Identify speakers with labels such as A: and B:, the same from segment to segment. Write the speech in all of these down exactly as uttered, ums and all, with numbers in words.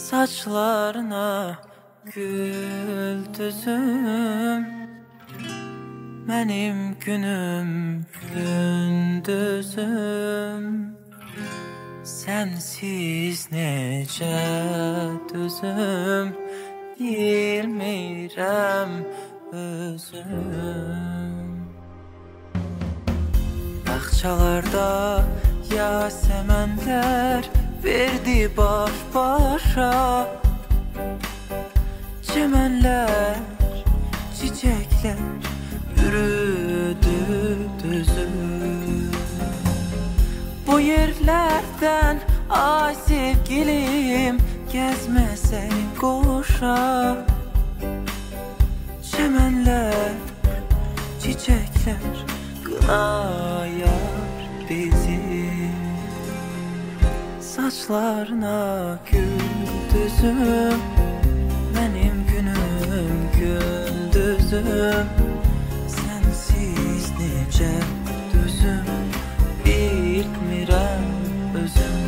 A: Saçlarına güldüzüm, benim günüm gündüzüm. Sensiz necə düzüm, bilmirəm özüm. Bağçalarda yasəmənlər verdi baş başa, çəmənlər, çiçəklər yürüdü düzüm. Bu yerlərdən ay sevgilim, gəzməsən qoşa, çəmənlər, çiçəklər qınayar bizi. Saçlarına güldüzüm, benim günüm gündüzüm. Sensiz necə düzüm, bilmirəm özüm.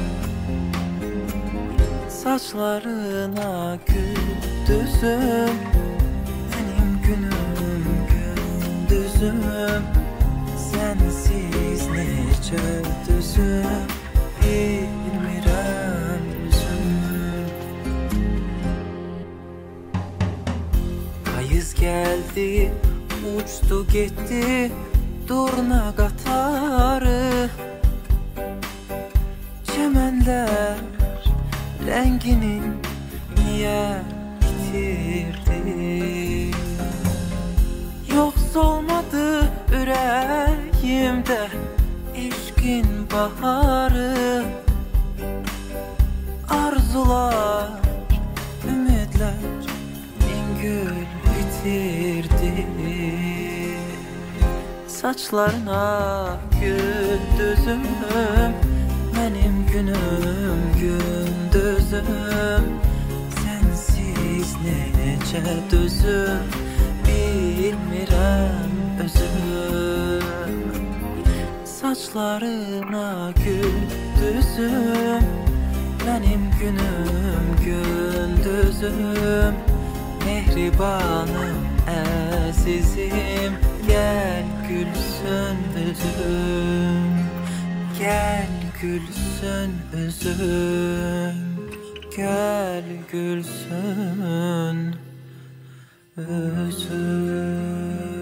A: Saçlarına güldüzüm, benim günüm gündüzüm. Sensiz necə düzüm, bilmirəm özüm. Payız gəldi, uçdu getdi durna qatarı, çəmənlər rəngini niyə itirdi? Yox olmadı ürəyimdə eşqin baharı, arzular, ümidlər min gül bitirdi. Saçlarına güldüzüm, benim günüm gündüzüm. Sensiz necə düzüm, bilmirəm özüm. Saçlarına güldüzüm, benim günüm gündüzüm. Mehribanım, əzizim, gel gülsün üzüm, gel gülsün üzüm, gel gülsün üzüm.